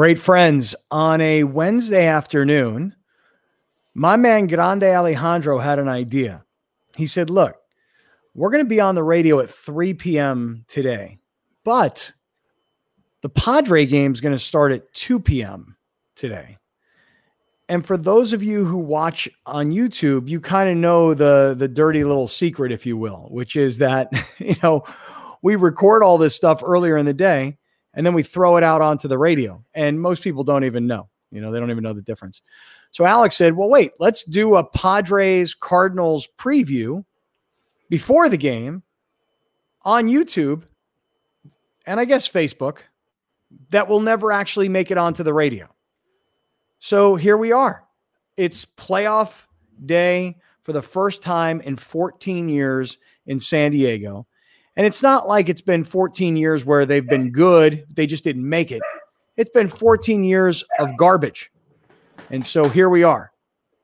Great friends, on a Wednesday afternoon, my man Grande Alejandro had an idea. He said, look, we're going to be on the radio at 3 p.m. today, but the Padre game is going to start at 2 p.m. today. And for those of you who watch on YouTube, you kind of know the dirty little secret, if you will, which is that, we record all this stuff earlier in the day and then we throw it out onto the radio. And most people don't even know, they don't even know the difference. So Alex said, well, wait, let's do a Padres Cardinals preview before the game on YouTube and I guess Facebook that will never actually make it onto the radio. So here we are. It's playoff day for the first time in 14 years in San Diego. And it's not like it's been 14 years where they've been good. They just didn't make it. It's been 14 years of garbage. And so here we are.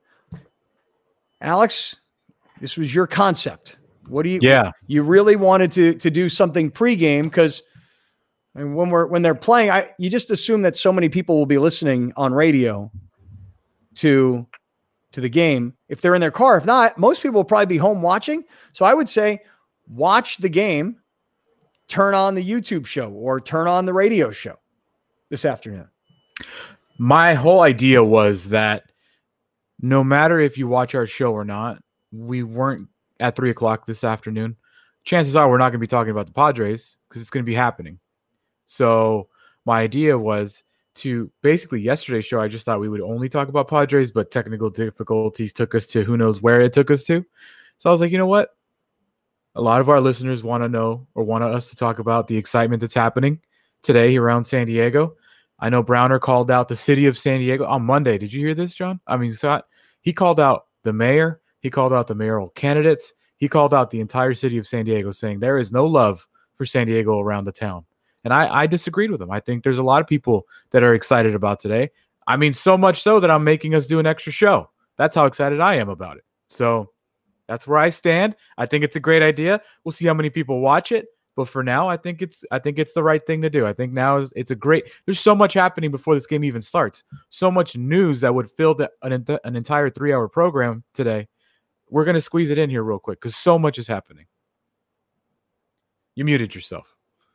Alex, this was your concept. What do you, you really wanted to do something pregame because when they're playing, you just assume that so many people will be listening on radio to the game if they're in their car. If not, most people will probably be home watching. So I would say watch the game, turn on the YouTube show or turn on the radio show this afternoon. My whole idea was that no matter if you watch our show or not, we weren't at 3:00 this afternoon. Chances are we're not going to be talking about the Padres because it's going to be happening. So my idea was to basically yesterday's show, I just thought we would only talk about Padres, but technical difficulties took us to who knows where it took us to. So I was like, you know what? A lot of our listeners want to know or want us to talk about the excitement that's happening today around San Diego. I know Browner called out the city of San Diego on Monday. Did you hear this, John? I mean, Scott, he called out the mayor. He called out the mayoral candidates. He called out the entire city of San Diego saying there is no love for San Diego around the town. And I disagreed with him. I think there's a lot of people that are excited about today. I mean, so much so that I'm making us do an extra show. That's how excited I am about it. So that's where I stand. I think it's a great idea. We'll see how many people watch it. But for now, I think it's the right thing to do. I think now it's a great. There's so much happening before this game even starts. So much news that would fill an entire 3-hour program today. We're going to squeeze it in here real quick because so much is happening. You muted yourself.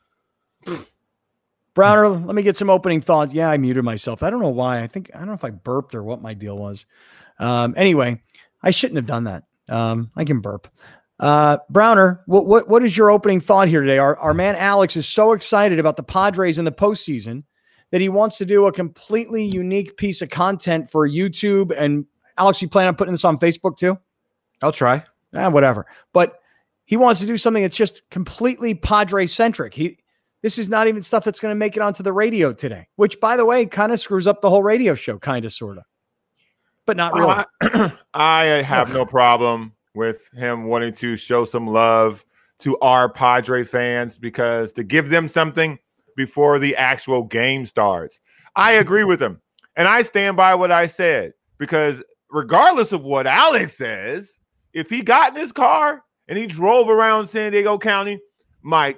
Browner, let me get some opening thoughts. Yeah, I muted myself. I don't know why. I don't know if I burped or what my deal was. Anyway, I shouldn't have done that. I can burp. Browner, what is your opening thought here today? Our man Alex is so excited about the Padres in the postseason that he wants to do a completely unique piece of content for YouTube. And Alex, you plan on putting this on Facebook too? I'll try. Whatever. But he wants to do something that's just completely Padre centric. This is not even stuff that's going to make it onto the radio today, which, by the way, kind of screws up the whole radio show, kind of, sort of, but not really. I have no problem with him wanting to show some love to our Padre fans because to give them something before the actual game starts. I agree with him, and I stand by what I said because regardless of what Alex says, if he got in his car and he drove around San Diego County, my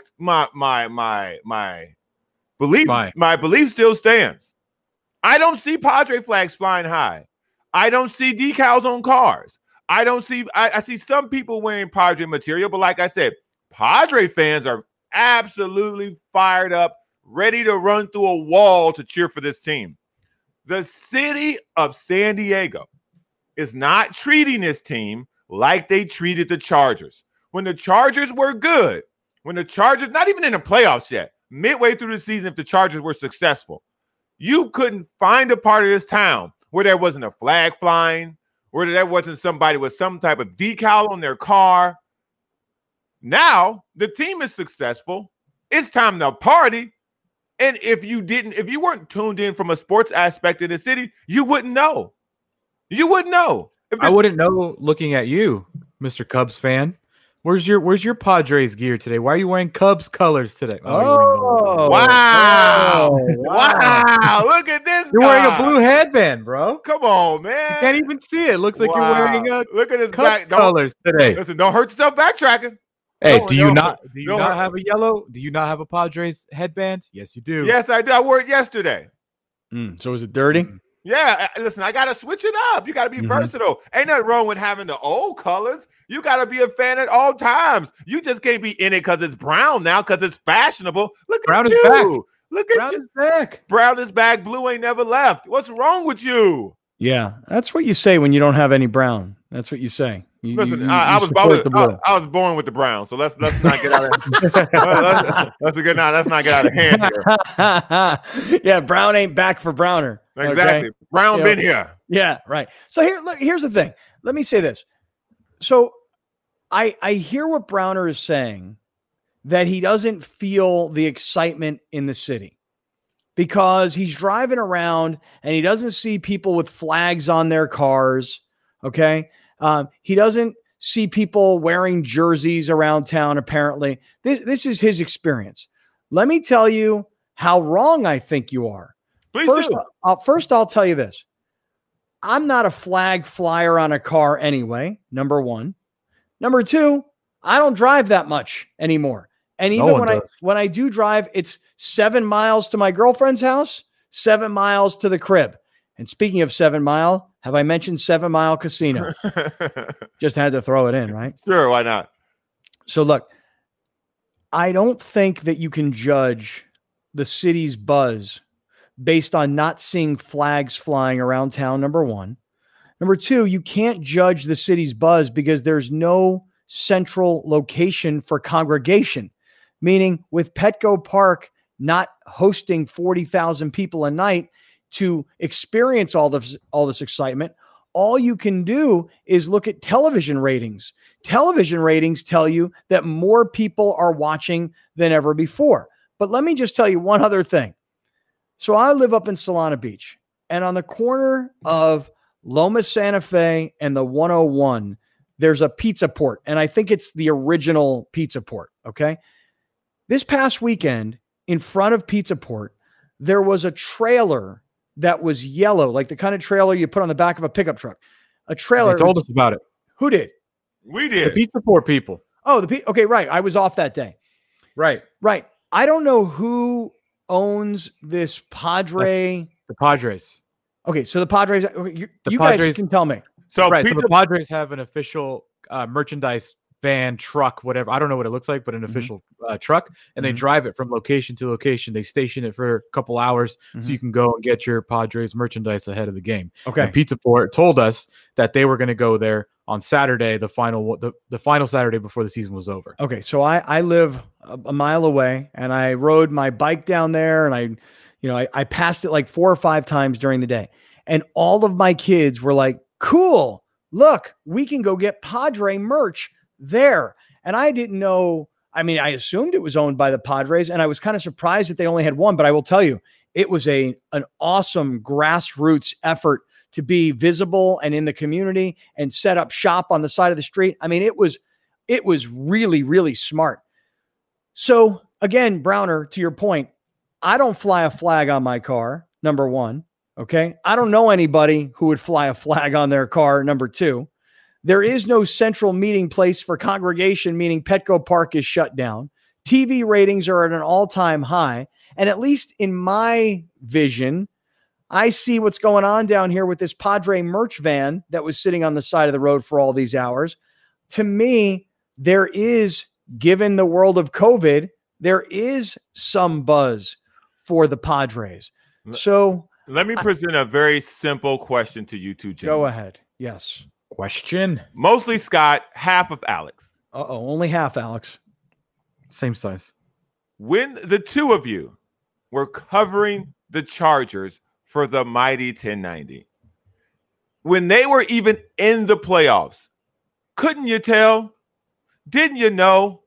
belief still stands. I don't see Padre flags flying high. I don't see decals on cars. I see some people wearing Padre material, but like I said, Padre fans are absolutely fired up, ready to run through a wall to cheer for this team. The city of San Diego is not treating this team like they treated the Chargers. When the Chargers were good, not even in the playoffs yet, midway through the season, if the Chargers were successful, you couldn't find a part of this town where there wasn't a flag flying, where there wasn't somebody with some type of decal on their car. Now the team is successful. It's time to party. And if you weren't tuned in from a sports aspect of the city, you wouldn't know. You wouldn't know. I wouldn't know looking at you, Mr. Cubs fan. Where's your Padres gear today? Why are you wearing Cubs colors today? Wow. Wow. Look at this You're wearing a blue headband, bro. Come on, man. You can't even see it. Looks like you're wearing look at his Cubs colors today. Listen, don't hurt yourself backtracking. Hey, do you not have a yellow? Do you not have a Padres headband? Yes, you do. Yes, I do. I wore it yesterday. So is it dirty? Yeah, listen, I got to switch it up. You got to be versatile. Ain't nothing wrong with having the old colors. You got to be a fan at all times. You just can't be in it because it's brown now, because it's fashionable. Look Brown at is you. back. Look at Brown you. is back. Brown is back. Blue ain't never left. What's wrong with you? Yeah, that's what you say when you don't have any brown. That's what you say. Listen, I was born with the brown, so let's not get out of let's not get out of hand here. Yeah, brown ain't back for Browner. Exactly. Okay? Brown been here. Yeah, right. So here's the thing. Let me say this. So I hear what Browner is saying, that he doesn't feel the excitement in the city because he's driving around and he doesn't see people with flags on their cars. Okay. He doesn't see people wearing jerseys around town. Apparently this is his experience. Let me tell you how wrong I think you are. First, I'll tell you this. I'm not a flag flyer on a car anyway. Number one. Number two, I don't drive that much anymore. And even when I do drive, it's 7 miles to my girlfriend's house, 7 miles to the crib. And speaking of 7 Mile, have I mentioned 7 Mile Casino? Just had to throw it in, right? Sure, why not? So look, I don't think that you can judge the city's buzz based on not seeing flags flying around town, number one. Number two, you can't judge the city's buzz because there's no central location for congregation, meaning with Petco Park not hosting 40,000 people a night to experience all this excitement, all you can do is look at television ratings. Television ratings tell you that more people are watching than ever before. But let me just tell you one other thing. So I live up in Solana Beach, and on the corner of Loma Santa Fe and the 101, there's a pizza port, and I think it's the original pizza port, okay? This past weekend, in front of Pizza Port, there was a trailer that was yellow, like the kind of trailer you put on the back of a pickup truck. A trailer. They told us about it. Who did? We did. The Pizza Port people. Oh, okay, right. I was off that day. Right. I don't know who owns this Padre. The Padres. Okay, so the Padres. You guys can tell me. So the Padres have an official merchandise van, truck, whatever. I don't know what it looks like, but an official truck, and they drive it from location to location. They station it for a couple hours so you can go and get your Padres merchandise ahead of the game. Okay. And Pizza Port told us that they were going to go there on Saturday, the final Saturday before the season was over. Okay, so I live a mile away, and I rode my bike down there, and I passed it like 4 or 5 times during the day, and all of my kids were like, "Cool, look, we can go get Padre merch there." And I didn't know. I mean, I assumed it was owned by the Padres, and I was kind of surprised that they only had one. But I will tell you, it was an awesome grassroots effort to be visible and in the community and set up shop on the side of the street. I mean, it was really, really smart. So again, Browner, to your point, I don't fly a flag on my car, number one. Okay. I don't know anybody who would fly a flag on their car, number two. There is no central meeting place for congregation, meaning Petco Park is shut down. TV ratings are at an all-time high. And at least in my vision, I see what's going on down here with this Padre merch van that was sitting on the side of the road for all these hours. To me, there is, given the world of COVID, there is some buzz for the Padres. So let me present a very simple question to you two, Jim. Go ahead. Yes. Question. Mostly Scott, half of Alex. Only half, Alex. Same size. When the two of you were covering the Chargers for the mighty 1090, when they were even in the playoffs, couldn't you tell? Didn't you know?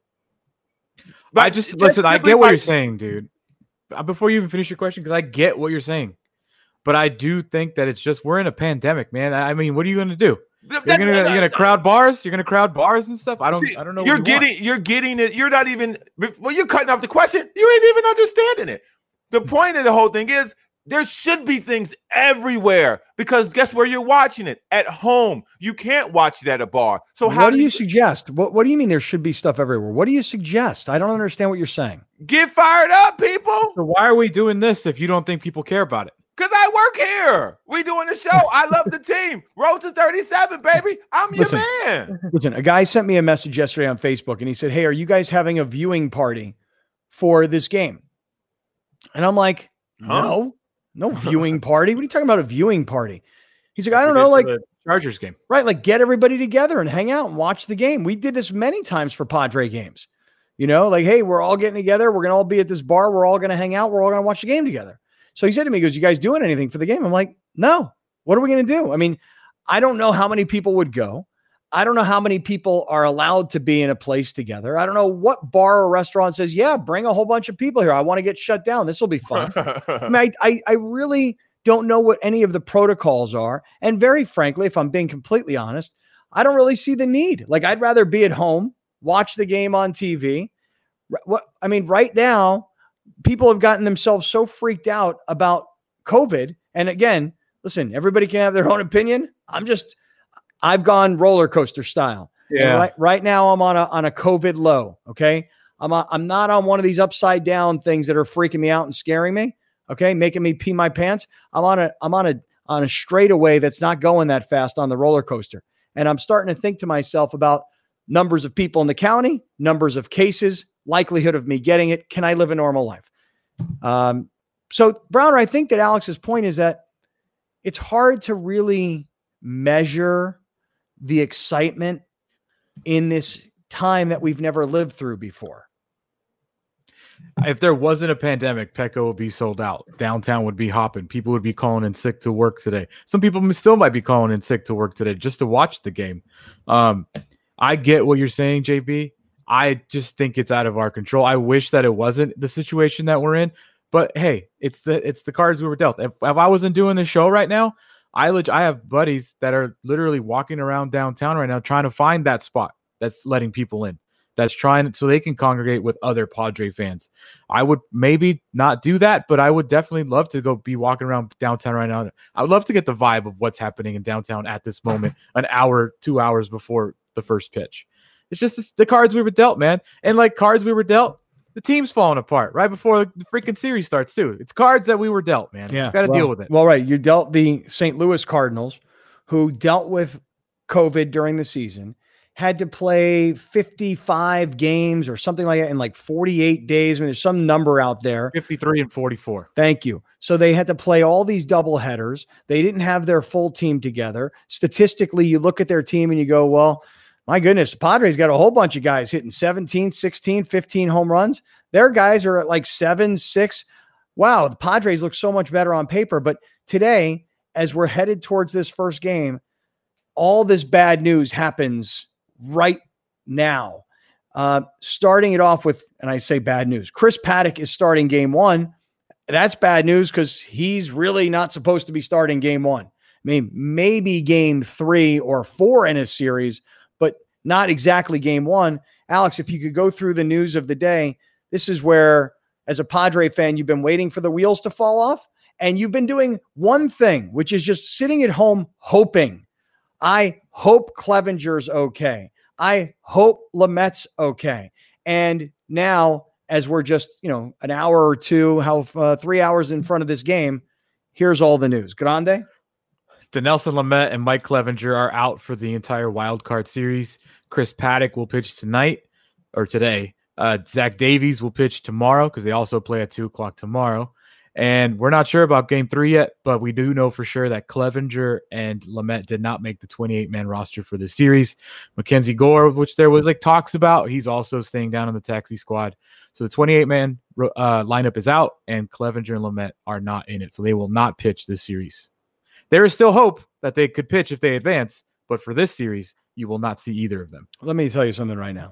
But listen, I get what you're saying, dude. Before you even finish your question, because I get what you're saying. But I do think that it's just, we're in a pandemic, man. I mean, what are you going to do? You're gonna crowd bars. You're gonna crowd bars and stuff. I don't know. You're getting it. You're not even. Well, you're cutting off the question. You ain't even understanding it. The point of the whole thing is there should be things everywhere, because guess where you're watching it? At home. You can't watch it at a bar. So what do you suggest? What do you mean there should be stuff everywhere? What do you suggest? I don't understand what you're saying. Get fired up, people. So why are we doing this if you don't think people care about it? Because I work here. We doing the show. I love the team. Road to 37, baby. I'm your man. Listen, a guy sent me a message yesterday on Facebook, and he said, hey, are you guys having a viewing party for this game? And I'm like, no viewing party. What are you talking about, a viewing party? He's like, I don't know, like the Chargers game. Right, like get everybody together and hang out and watch the game. We did this many times for Padre games. You know, like, hey, we're all getting together. We're going to all be at this bar. We're all going to hang out. We're all going to watch the game together. So he said to me, he goes, you guys doing anything for the game? I'm like, no. What are we going to do? I mean, I don't know how many people would go. I don't know how many people are allowed to be in a place together. I don't know what bar or restaurant says, yeah, bring a whole bunch of people here. I want to get shut down. This will be fun. I mean, I really don't know what any of the protocols are. And very frankly, if I'm being completely honest, I don't really see the need. Like, I'd rather be at home, watch the game on TV. Right now, people have gotten themselves so freaked out about COVID. And again, listen, everybody can have their own opinion. I've gone roller coaster style. Yeah. Right now I'm on a COVID low. Okay. I'm not on one of these upside down things that are freaking me out and scaring me. Okay. Making me pee my pants. I'm on a straightaway that's not going that fast on the roller coaster. And I'm starting to think to myself about numbers of people in the county, numbers of cases, likelihood of me getting it. Can I live a normal life? So Browner, I think that Alex's point is that it's hard to really measure the excitement in this time that we've never lived through before. If there wasn't a pandemic, Petco would be sold out. Downtown would be hopping. People would be calling in sick to work today. Some people still might be calling in sick to work today just to watch the game. I get what you're saying, JB. I just think it's out of our control. I wish that it wasn't the situation that we're in, but hey, it's the cards we were dealt. If I wasn't doing this show right now, I have buddies that are literally walking around downtown right now trying to find that spot that's letting people in, that's trying so they can congregate with other Padre fans. I would maybe not do that, but I would definitely love to go be walking around downtown right now. I would love to get the vibe of what's happening in downtown at this moment, an hour, 2 hours before the first pitch. It's just the cards we were dealt, man. And like cards we were dealt, the team's falling apart right before the freaking series starts too. It's cards that we were dealt, man. Yeah, got to deal with it. Well, right. You dealt the St. Louis Cardinals, who dealt with COVID during the season, had to play 55 games or something like that in like 48 days. I mean, there's some number out there. 53 and 44. Thank you. So they had to play all these double headers. They didn't have their full team together. Statistically, you look at their team and you go, well, my goodness, Padres got a whole bunch of guys hitting 17, 16, 15 home runs. Their guys are at like 7, 6. Wow, the Padres look so much better on paper. But today, as we're headed towards this first game, all this bad news happens right now. Starting it off with, and I say bad news, Chris Paddack is starting game 1. That's bad news because he's really not supposed to be starting game 1. I mean, maybe game 3 or 4 in a series, but not exactly game 1. Alex, if you could go through the news of the day, this is where, as a Padre fan, you've been waiting for the wheels to fall off, and you've been doing one thing, which is just sitting at home hoping. I hope Clevenger's okay. I hope Lamet's okay. And now, as we're just, an hour or two, 3 hours in front of this game, here's all the news. Grande? Dinelson Lamet and Mike Clevenger are out for the entire wild card series. Chris Paddack will pitch today. Zach Davies will pitch tomorrow because they also play at 2:00 tomorrow. And we're not sure about game 3 yet, but we do know for sure that Clevenger and Lamet did not make the 28-man roster for the series. Mackenzie Gore, which there was talks about, he's also staying down on the taxi squad. So the 28-man lineup is out, and Clevenger and Lamet are not in it. So they will not pitch this series. There is still hope that they could pitch if they advance, but for this series, you will not see either of them. Let me tell you something right now.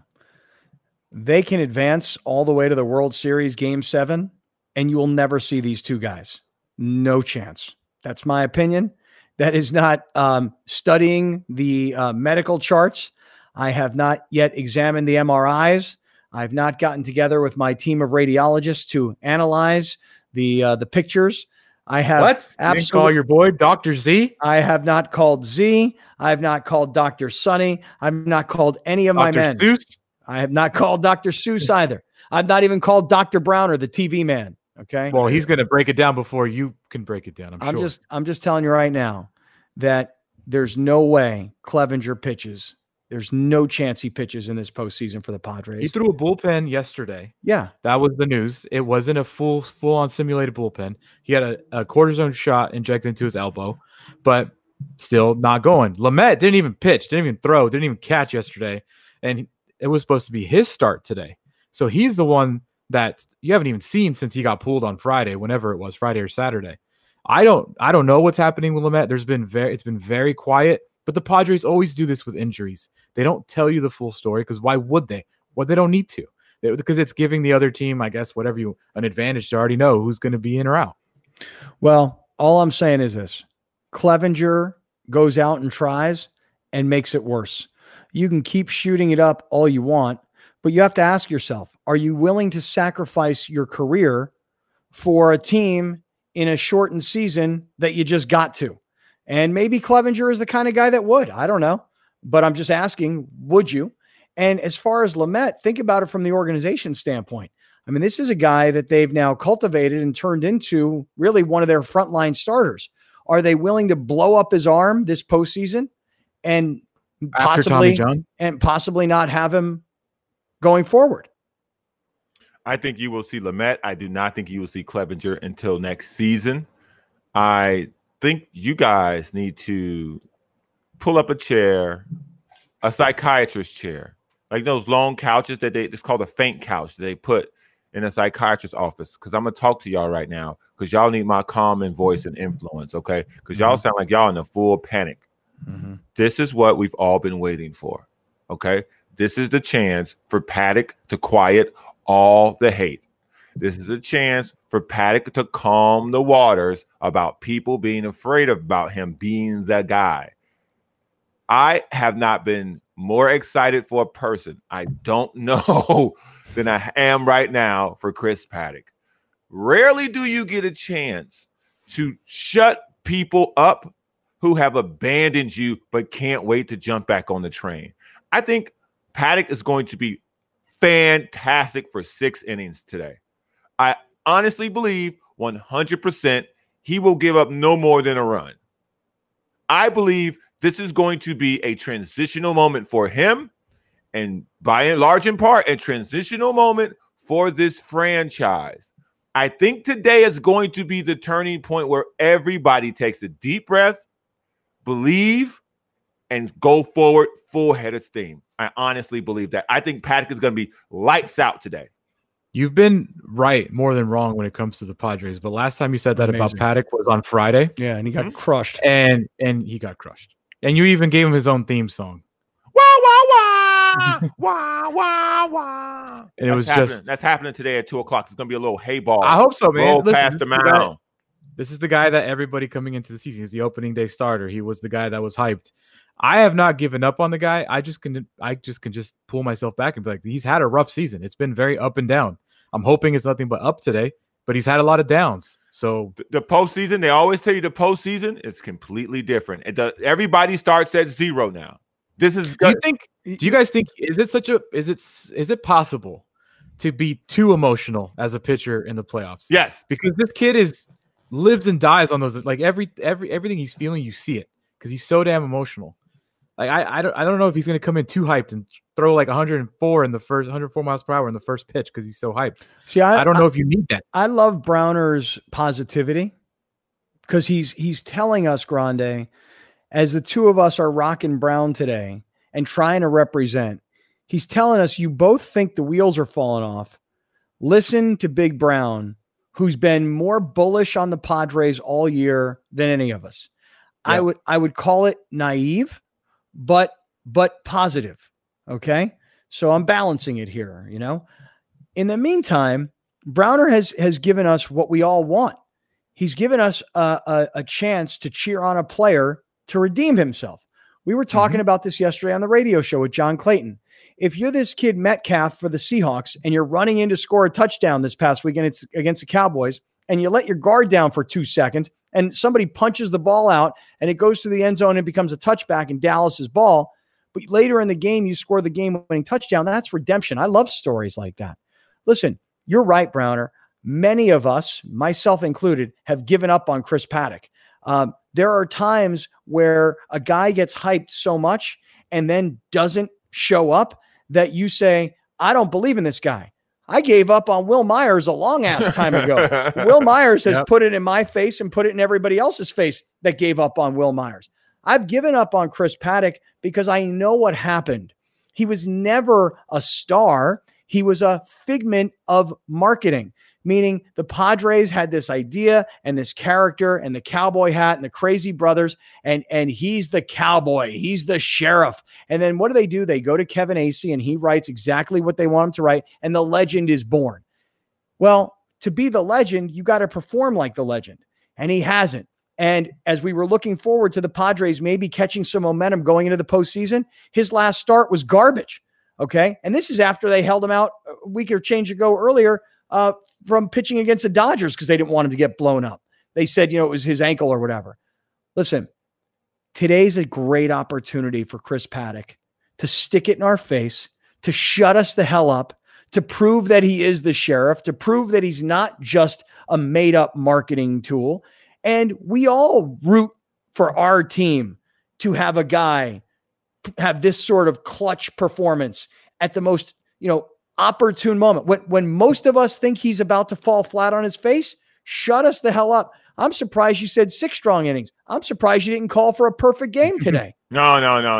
They can advance all the way to the World Series Game 7, and you will never see these two guys. No chance. That's my opinion. That is not studying the medical charts. I have not yet examined the MRIs. I've not gotten together with my team of radiologists to analyze the pictures. I have absolutely call your boy Dr. Z. I have not called Z. I have not called Dr. Sonny. I've not called any of my men. Seuss. I have not called Dr. Seuss either. I've not even called Dr. Browner, the TV man. Okay. Well, he's going to break it down before you can break it down. I'm just telling you right now that there's no way Clevenger pitches. There's no chance he pitches in this postseason for the Padres. He threw a bullpen yesterday. Yeah. That was the news. It wasn't a full-on simulated bullpen. He had a cortisone shot injected into his elbow, but still not going. Lamet didn't even pitch, didn't even throw, didn't even catch yesterday, and it was supposed to be his start today. So he's the one that you haven't even seen since he got pulled on Friday, whenever it was, Friday or Saturday. I don't know what's happening with Lamet. It's been very quiet. But the Padres always do this with injuries. They don't tell you the full story because why would they? Well, they don't need to, because it's giving the other team, I guess, an advantage to already know who's going to be in or out. Well, all I'm saying is this. Clevenger goes out and tries and makes it worse. You can keep shooting it up all you want, but you have to ask yourself, are you willing to sacrifice your career for a team in a shortened season that you just got to? And maybe Clevenger is the kind of guy that would. I don't know. But I'm just asking, would you? And as far as Lamet, think about it from the organization standpoint. I mean, this is a guy that they've now cultivated and turned into really one of their frontline starters. Are they willing to blow up his arm this postseason and possibly not have him going forward? I think you will see Lamet. I do not think you will see Clevenger until next season. I think you guys need to pull up a chair, a psychiatrist chair, like those long couches that it's called a faint couch that they put in a psychiatrist's office. Because I'm gonna talk to y'all right now because y'all need my calming voice and influence, okay? Because y'all sound like y'all in a full panic. Mm-hmm. This is what we've all been waiting for, okay? This is the chance for Paddock to quiet all the hate. This is a chance for Paddock to calm the waters about people being afraid about him being the guy. I have not been more excited for a person I don't know than I am right now for Chris Paddock. Rarely do you get a chance to shut people up who have abandoned you but can't wait to jump back on the train. I think Paddock is going to be fantastic for 6 innings today. I honestly believe 100% he will give up no more than a run. I believe this is going to be a transitional moment for him, and by and large in part, a transitional moment for this franchise. I think today is going to be the turning point where everybody takes a deep breath, believe, and go forward full head of steam. I honestly believe that. I think Paddock is going to be lights out today. You've been right more than wrong when it comes to the Padres, but last time you said that about Paddock was on Friday. Yeah, and he got crushed. And he got crushed. And you even gave him his own theme song. Wah, wah, wah, wah, wah, wah. And that's happening today at 2:00. It's going to be a little hay ball. I hope so, man. Roll past the mound. This is the guy that everybody coming into the season is the opening day starter. He was the guy that was hyped. I have not given up on the guy. I just can pull myself back and be like, he's had a rough season. It's been very up and down. I'm hoping it's nothing but up today, but he's had a lot of downs. So the postseason, they always tell you the postseason, it's completely different. Everybody starts at 0 now. This is good. Do you guys think is it possible to be too emotional as a pitcher in the playoffs? Yes. Because this kid lives and dies on those, like everything he's feeling, you see it because he's so damn emotional. Like I don't know if he's going to come in too hyped and throw like 104 miles per hour in the first pitch because he's so hyped. See, I don't know if you need that. I love Browner's positivity because he's telling us, Grande, as the two of us are rocking Brown today and trying to represent, he's telling us you both think the wheels are falling off. Listen to Big Brown, who's been more bullish on the Padres all year than any of us. Yeah. I would call it naive, but positive. Okay. So I'm balancing it here, you know. In the meantime, Browner has given us what we all want. He's given us a chance to cheer on a player to redeem himself. We were talking about this yesterday on the radio show with John Clayton. If you're this kid Metcalf for the Seahawks and you're running in to score a touchdown this past weekend, it's against the Cowboys, and you let your guard down for 2 seconds and somebody punches the ball out and it goes to the end zone and becomes a touchback in Dallas's ball, but later in the game, you score the game-winning touchdown, that's redemption. I love stories like that. Listen, you're right, Browner. many of us, myself included, have given up on Chris Paddack. There are times where a guy gets hyped so much and then doesn't show up that you say, I don't believe in this guy. I gave up on Will Myers a long ass time ago. Will Myers has put it in my face and put it in everybody else's face that gave up on Will Myers. I've given up on Chris Paddack because I know what happened. He was never a star. He was a figment of marketing, meaning the Padres had this idea and this character and the cowboy hat and the crazy brothers, and he's the cowboy. He's the sheriff. And then what do? They go to Kevin Acee, and he writes exactly what they want him to write, and the legend is born. Well, to be the legend, you got to perform like the legend, and he hasn't. And as we were looking forward to the Padres maybe catching some momentum going into the postseason, his last start was garbage. Okay. And this is after they held him out a week or change ago earlier from pitching against the Dodgers because they didn't want him to get blown up. They said, it was his ankle or whatever. Listen, today's a great opportunity for Chris Paddack to stick it in our face, to shut us the hell up, to prove that he is the sheriff, to prove that he's not just a made up marketing tool. And we all root for our team to have a guy have this sort of clutch performance at the most, opportune moment. When most of us think he's about to fall flat on his face, shut us the hell up. I'm surprised you said 6 strong innings. I'm surprised you didn't call for a perfect game today. No.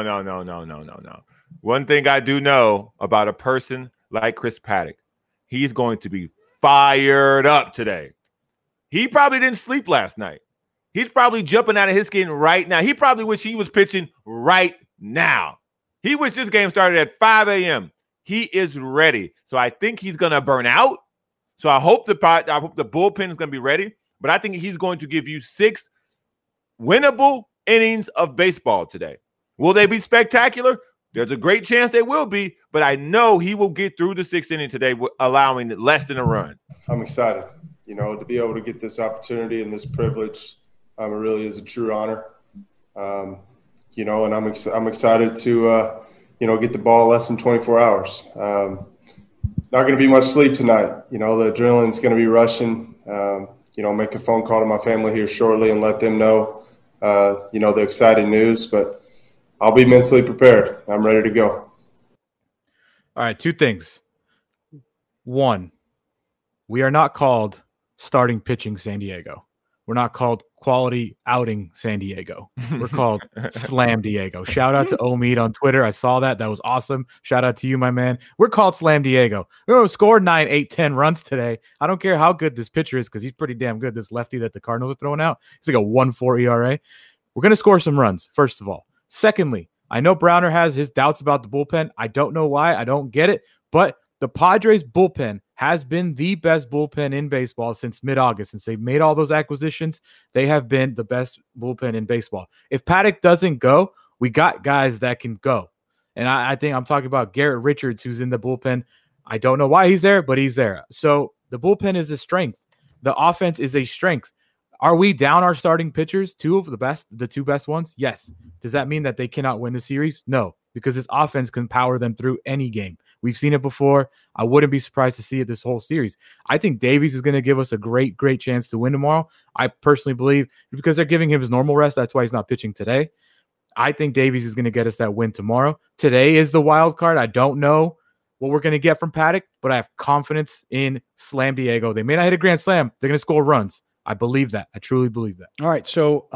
One thing I do know about a person like Chris Paddack, he's going to be fired up today. He probably didn't sleep last night. He's probably jumping out of his skin right now. He probably wish he was pitching right now. He wish this game started at 5 a.m. He is ready. So I think he's going to burn out. So I hope the bullpen is going to be ready. But I think he's going to give you 6 winnable innings of baseball today. Will they be spectacular? There's a great chance they will be. But I know he will get through the 6th inning today, allowing less than a run. I'm excited. To be able to get this opportunity and this privilege, it really is a true honor. And I'm excited to, get the ball less than 24 hours. Not going to be much sleep tonight. The adrenaline's going to be rushing. Make a phone call to my family here shortly and let them know, the exciting news. But I'll be mentally prepared. I'm ready to go. All right, 2 things. 1, we are not called starting pitching San Diego. We're not called quality outing San Diego. We're called Slam Diego. Shout out to Omid on Twitter. I saw that. That was awesome. Shout out to you, my man. We're called Slam Diego. We're going to score 9, 8, 10 runs today. I don't care how good this pitcher is because he's pretty damn good. This lefty that the Cardinals are throwing out. He's like a 1.4 ERA. We're going to score some runs, first of all. Secondly, I know Browner has his doubts about the bullpen. I don't know why. I don't get it. But the Padres bullpen has been the best bullpen in baseball since mid-August. Since they've made all those acquisitions, they have been the best bullpen in baseball. If Paddack doesn't go, we got guys that can go. And I think I'm talking about Garrett Richards, who's in the bullpen. I don't know why he's there, but he's there. So the bullpen is a strength. The offense is a strength. Are we down our starting pitchers, 2 of the 2 best ones? Yes. Does that mean that they cannot win the series? No, because this offense can power them through any game. We've seen it before. I wouldn't be surprised to see it this whole series. I think Davies is going to give us a great chance to win tomorrow. I personally believe because they're giving him his normal rest. That's why he's not pitching today. I think Davies is going to get us that win tomorrow. Today is the wild card. I don't know what we're going to get from Paddack, but I have confidence in Slam Diego. They may not hit a grand slam. They're going to score runs. I believe that. I truly believe that. All right. So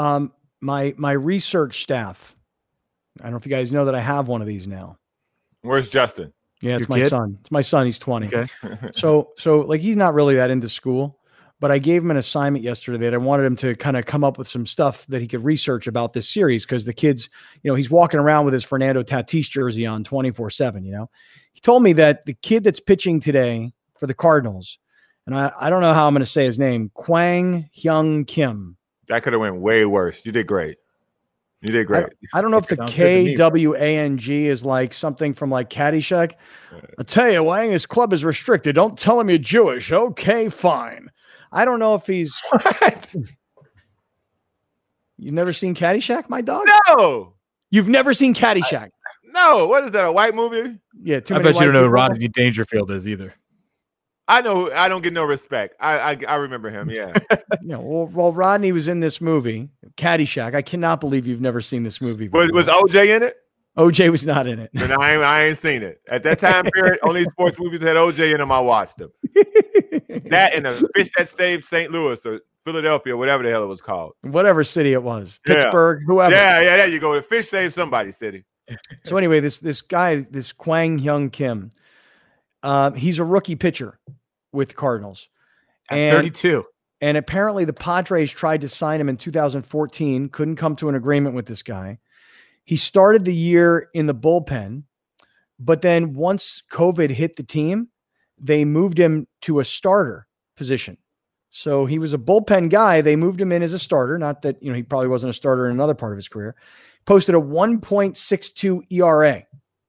my research staff, I don't know if you guys know that I have one of these now. Where's Justin? Yeah, it's my son. It's my son. He's 20. Okay. So like he's not really that into school, but I gave him an assignment yesterday that I wanted him to kind of come up with some stuff that he could research about this series because the kids, he's walking around with his Fernando Tatis jersey on 24/7. He told me that the kid that's pitching today for the Cardinals, and I don't know how I'm going to say his name, Kwang Hyun Kim. That could have went way worse. You did great. You did great. I don't know if the Kwang is like something from like Caddyshack. I tell you, Wang, his club is restricted. Don't tell him you're Jewish. Okay, fine. I don't know if he's. What? You've never seen Caddyshack, my dog? No. You've never seen Caddyshack? No. What is that? A white movie? Yeah. I bet you don't know who Rodney Dangerfield is either. I know. I don't get no respect. I remember him. Yeah. Well, Rodney was in this movie, Caddyshack. I cannot believe you've never seen this movie before. Was OJ in it? OJ was not in it. And I ain't seen it. At that time period, only sports movies had OJ in them. I watched them. That and The Fish That Saved St. Louis or Philadelphia, whatever the hell it was called. Whatever city it was. Pittsburgh, whoever. Yeah, there you go. The Fish Saved Somebody city. So anyway, this guy, this Kwang Hyun Kim, he's a rookie pitcher with Cardinals. At 32. And apparently the Padres tried to sign him in 2014, couldn't come to an agreement with this guy. He started the year in the bullpen, but then once COVID hit the team, they moved him to a starter position. So he was a bullpen guy. They moved him in as a starter. Not that, he probably wasn't a starter in another part of his career. Posted a 1.62 ERA.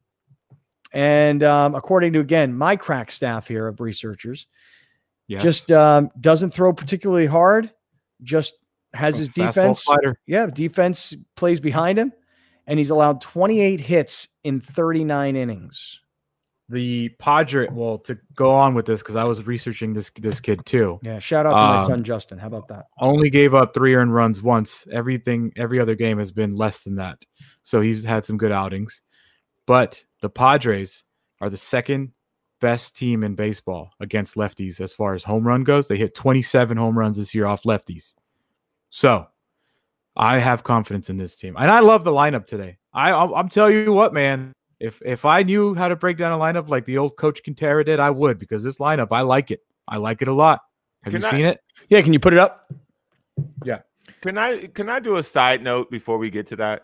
And according to, again, my crack staff here of researchers, just doesn't throw particularly hard, just has his defense. Yeah, defense plays behind him. And he's allowed 28 hits in 39 innings. The Padre, to go on with this, because I was researching this kid too. Yeah, shout out to my son Justin. How about that? Only gave up 3 earned runs once. Every other game has been less than that. So he's had some good outings. But the Padres are the second best team in baseball against lefties as far as home run goes. They hit 27 home runs this year off lefties. So I have confidence in this team. And I love the lineup today. I'm telling you what, man. If I knew how to break down a lineup like the old Coach Quintero did, I would, because this lineup, I like it. I like it a lot. Have you seen it? Yeah, can you put it up? Yeah. Can I do a side note before we get to that?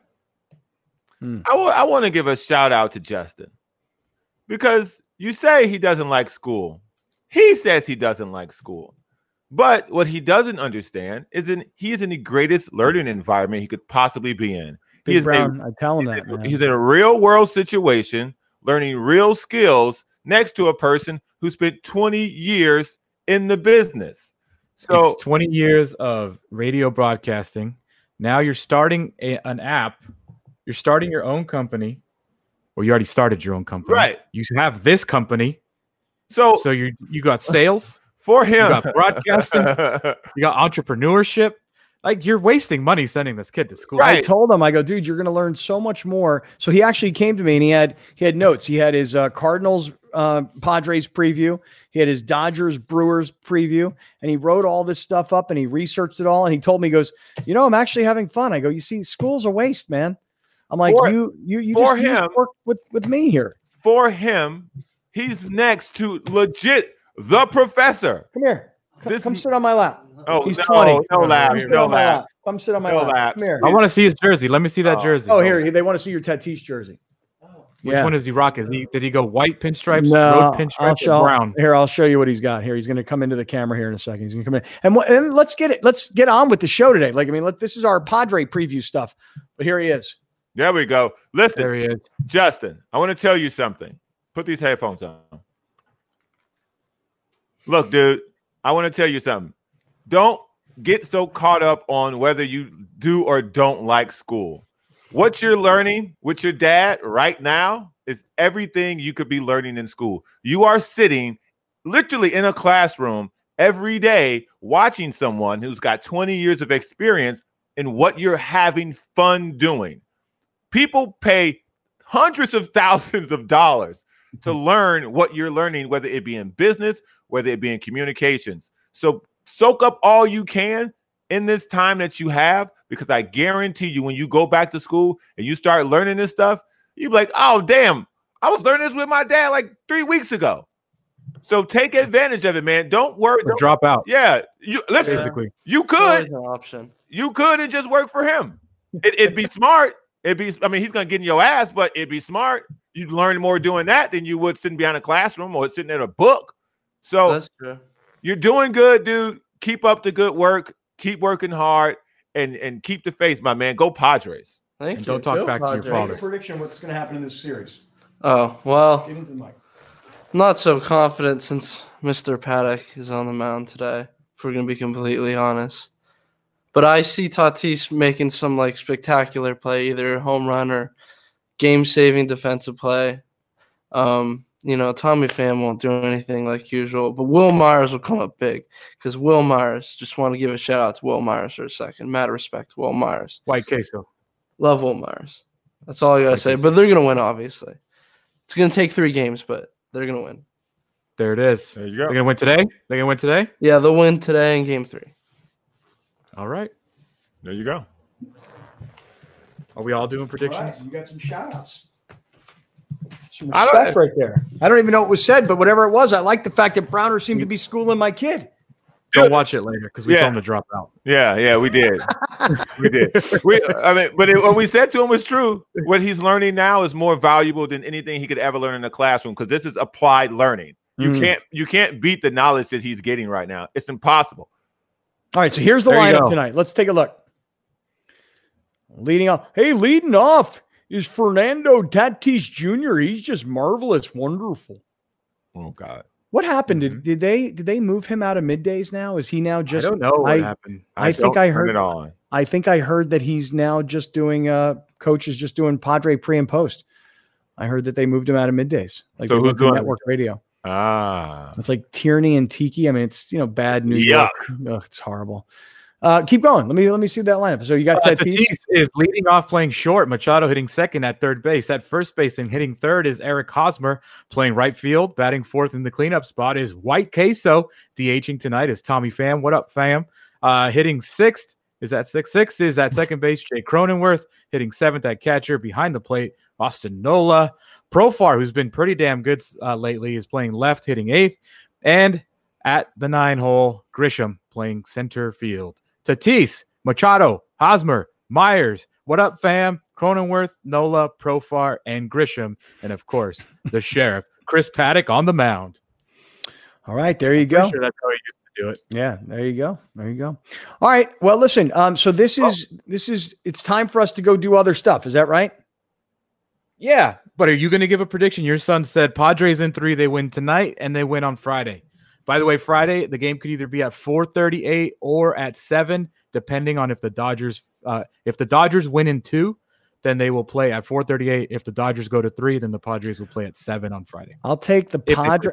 I want to give a shout out to Justin, because you say he doesn't like school. He says he doesn't like school. But what he doesn't understand is he is in the greatest learning environment he could possibly be in. I tell him that, man. He's in a real world situation, learning real skills next to a person who spent 20 years in the business. So it's 20 years of radio broadcasting. Now you're starting an app. You're starting your own company. Well, you already started your own company. Right. You have this company. So you got sales. For him. You got broadcasting. You got entrepreneurship. Like, you're wasting money sending this kid to school. Right. I told him, I go, dude, you're going to learn so much more. So he actually came to me and he had notes. He had his Cardinals Padres preview. He had his Dodgers Brewers preview, and he wrote all this stuff up and he researched it all. And he told me, he goes, I'm actually having fun. I go, you see, school's a waste, man. I'm like, you just work with me here. For him, he's next to legit the professor. Come here. Come sit on my lap. Oh, he's 20. No lap. Come sit on my lap. Come here. I want to see his jersey. Let me see that jersey. Oh, here. They want to see your Tatis jersey. Which one is he rocking? Did he go white pinstripes, no, road pinstripes, or brown? Here, I'll show you what he's got here. He's going to come into the camera here in a second. He's going to come in. And let's get it. Let's get on with the show today. This is our Padre preview stuff. But here he is. There we go. Listen, there he is. Justin, I want to tell you something. Put these headphones on. Look, dude, I want to tell you something. Don't get so caught up on whether you do or don't like school. What you're learning with your dad right now is everything you could be learning in school. You are sitting literally in a classroom every day watching someone who's got 20 years of experience in what you're having fun doing. People pay hundreds of thousands of dollars to learn what you're learning, whether it be in business, whether it be in communications. So soak up all you can in this time that you have, because I guarantee you, when you go back to school and you start learning this stuff, you'll be like, oh, damn, I was learning this with my dad like 3 weeks ago. So take advantage of it, man. Don't worry. Don't drop out. Yeah. Listen, basically. You could. An option. You could and just work for him. It'd be smart. He's going to get in your ass, but it'd be smart. You'd learn more doing that than you would sitting behind a classroom or sitting at a book. So that's true. You're doing good, dude. Keep up the good work. Keep working hard and keep the faith, my man. Go Padres. Thank you. Don't talk back to your father. Make a prediction what's going to happen in this series. Oh, well, Get into the mic. Not so confident since Mr. Paddock is on the mound today, if we're going to be completely honest. But I see Tatis making some spectacular play, either home run or game-saving defensive play. Tommy Pham won't do anything like usual, but Will Myers will come up big because Will Myers, just want to give a shout out to Will Myers for a second. Mad respect to Will Myers. White queso. Love Will Myers. That's all I got to say. But they're going to win, obviously. It's going to take 3 games, but they're going to win. There it is. There you go. They're going to win today? They're going to win today? Yeah, they'll win today in game 3. All right. There you go. Are we all doing predictions? Right, you got some shout outs. Some respect right there. I don't even know what was said, but whatever it was, I like the fact that Browner seemed to be schooling my kid. Don't watch it later because we told him to drop out. Yeah, we did. We did. What we said to him was true. What he's learning now is more valuable than anything he could ever learn in the classroom because this is applied learning. You can't beat the knowledge that he's getting right now. It's impossible. All right, so here's the lineup tonight. Let's take a look. Leading off is Fernando Tatis Jr. He's just marvelous, wonderful. Oh God. What happened? Did they move him out of middays now? Is he now just? I don't know what happened. I think I heard that he's now just doing. Coach is just doing Padre pre and post. I heard that they moved him out of middays. Like so who's doing network radio? Ah, it's like Tierney and Tiki. I mean, it's bad New York. Ugh, it's horrible. Keep going. Let me see that lineup. So you got Tatis is leading off playing short. Machado hitting second at third base. At first base and hitting third is Eric Hosmer playing right field. Batting fourth in the cleanup spot is White Queso. DHing tonight is Tommy Pham. What up, Pham? Hitting sixth is at sixth is at second base. Jay Cronenworth hitting seventh at catcher. Behind the plate, Austin Nola. Profar, who's been pretty damn good lately, is playing left, hitting eighth. And at the 9 hole, Grisham playing center field. Tatis, Machado, Hosmer, Myers, what up, Pham? Cronenworth, Nola, Profar, and Grisham. And, of course, the sheriff, Chris Paddock on the mound. All right, there you go. Sure that's how he used to do it. Yeah, there you go. There you go. All right, well, listen, so this is it's time for us to go do other stuff. Is that right? Yeah, but are you going to give a prediction? Your son said Padres in 3, they win tonight, and they win on Friday. By the way, Friday, the game could either be at 4:38 or at 7, depending on if the Dodgers win in 2, then they will play at 4:38. If the Dodgers go to 3, then the Padres will play at 7 on Friday. I'll take the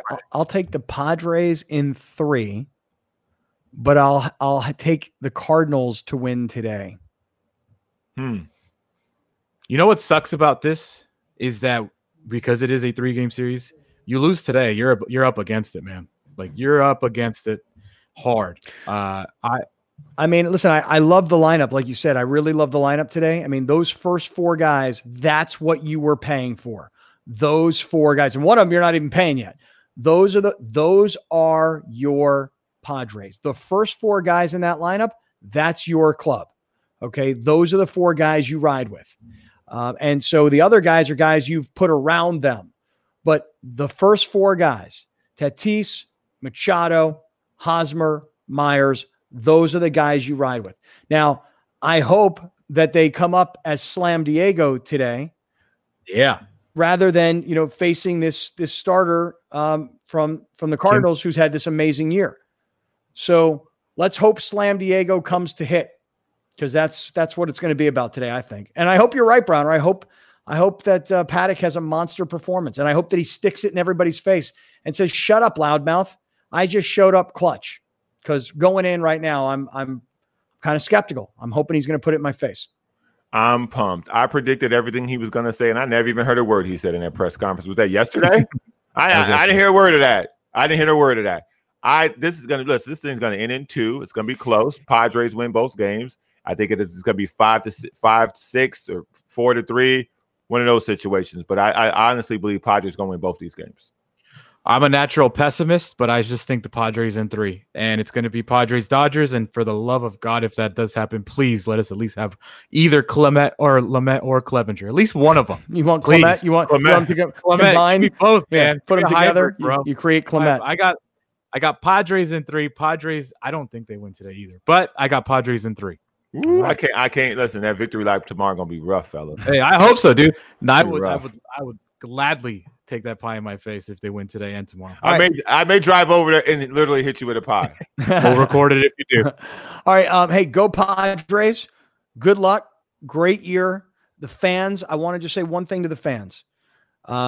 Padres in 3, but I'll take the Cardinals to win today. You know what sucks about this is that because it is a 3-game series, you lose today, you're up against it, man. Like, you're up against it hard. I mean, listen, I love the lineup. Like you said, I really love the lineup today. I mean, those first 4 guys, that's what you were paying for. Those 4 guys. And one of them you're not even paying yet. Those are your Padres. The first 4 guys in that lineup, that's your club. Okay. Those are the 4 guys you ride with. And so the other guys are guys you've put around them. But the first 4 guys, Tatis, Machado, Hosmer, Myers, those are the guys you ride with. Now, I hope that they come up as Slam Diego today. Yeah. Rather than, facing this starter from the Cardinals who's had this amazing year. So let's hope Slam Diego comes to hit, because that's what it's going to be about today, I think. And I hope you're right, Browner. I hope that Paddock has a monster performance, and I hope that he sticks it in everybody's face and says, "Shut up, loudmouth. I just showed up clutch." Because going in right now, I'm kind of skeptical. I'm hoping he's going to put it in my face. I'm pumped. I predicted everything he was going to say, and I never even heard a word he said in that press conference. Was that yesterday? I didn't hear a word of that. This thing's going to end in 2. It's going to be close. Padres win both games. I think it's going to be 5-6 or 4-3, one of those situations. But I honestly believe Padres going to win both these games. I'm a natural pessimist, but I just think the Padres in 3, and it's going to be Padres-Dodgers. And for the love of God, if that does happen, please let us at least have either Lamet or Clevenger, at least one of them. You want Clement? You want Clement to combine both, man. Put them together, bro. You create Clement. I got Padres in 3. Padres, I don't think they win today either, but I got Padres in 3. Ooh, I can't listen. That victory lap tomorrow gonna be rough, fellas. Hey, I hope so, dude. And I would gladly take that pie in my face if they win today and tomorrow. I may drive over there and literally hit you with a pie. We'll record it if you do. All right. Hey, go Padres. Good luck. Great year. The fans, I want to just say one thing to the fans.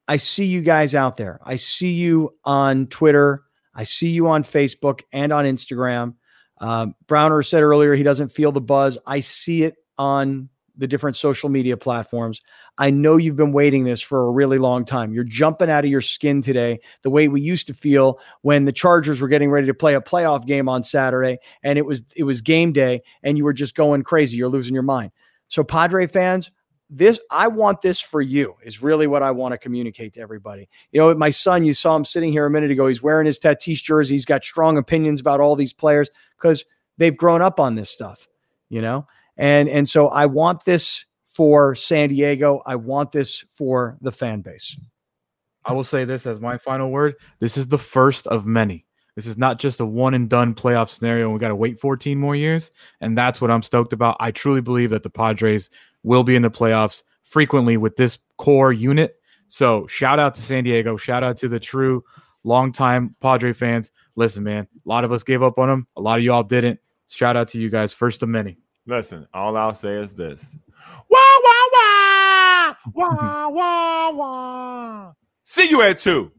I see you guys out there. I see you on Twitter. I see you on Facebook and on Instagram. Browner said earlier he doesn't feel the buzz. I see it on the different social media platforms. I know you've been waiting this for a really long time. You're jumping out of your skin today, the way we used to feel when the Chargers were getting ready to play a playoff game on Saturday, and it was game day, and you were just going crazy. You're losing your mind. So Padre fans, I want this for you is really what I want to communicate to everybody. You know, my son, you saw him sitting here a minute ago. He's wearing his Tatis jersey. He's got strong opinions about all these players because they've grown up on this stuff, you know? And so I want this for San Diego. I want this for the fan base. I will say this as my final word. This is the first of many. This is not just a one and done playoff scenario. And we got to wait 14 more years. And that's what I'm stoked about. I truly believe that the Padres will be in the playoffs frequently with this core unit. So shout out to San Diego. Shout out to the true longtime Padre fans. Listen, man, a lot of us gave up on them. A lot of y'all didn't. Shout out to you guys. First of many. Listen, all I'll say is this. Wah, wah, wah! Wah, wah, wah! See you at 2.